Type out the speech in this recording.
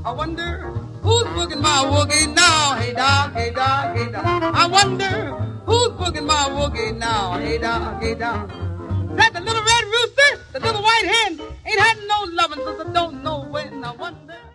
I wonder who's booging my woogie now. Hey dog, hey dog, hey dog. I wonder who's booging my woogie now. Hey dog, hey dog. Said the little red rooster, the little white hen, ain't had no loving since I don't know when. I wonder.